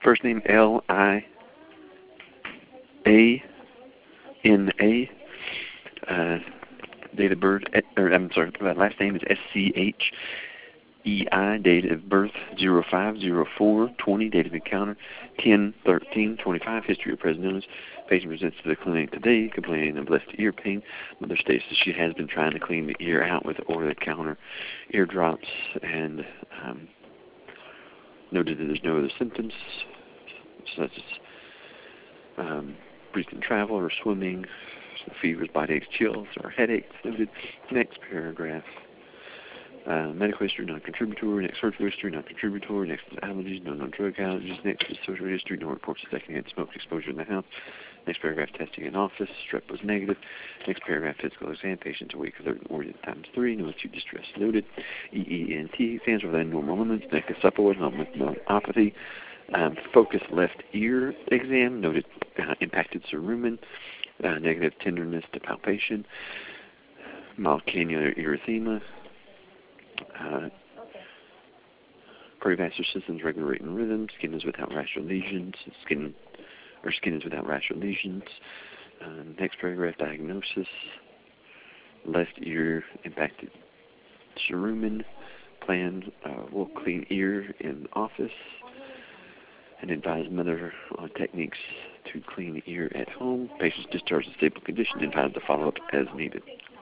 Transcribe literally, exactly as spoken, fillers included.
First name L I A N A. Uh, date of birth, or I'm sorry, last name is S C H E I. Date of birth zero five zero four twenty. Date of encounter ten thirteen twenty-five. History of present illness. Patient presents to the clinic today complaining of left ear pain. Mother states that she has been trying to clean the ear out with over-the-counter ear drops, and um, noted that there's no other symptoms such as um, frequent travel or swimming, fevers, body aches, chills, or headaches. Noted. Next paragraph. Uh, medical history, non-contributory. Next surgical history, non-contributory. Next is allergies, no non-drug allergies. Next is social history, no reports of secondhand smoke exposure in the house. Next paragraph, testing in office, strep was negative. Next paragraph, physical exam, patient awake alert orient times three, no acute distress noted. E E N T stands for normal limits. Neck is supple with myopathy. Um, focus left ear exam, noted uh, impacted cerumen, uh, negative tenderness to palpation, mild cannular erythema, uh, cardiovascular systems, regular rate and rhythm, skin is without rational lesions, skin or skin is without rational lesions. Uh, next paragraph, diagnosis, left ear impacted cerumen, plan uh, will clean ear in office, and advise mother on techniques to clean ear at home. Patient's discharged in stable condition, advised to follow up as needed.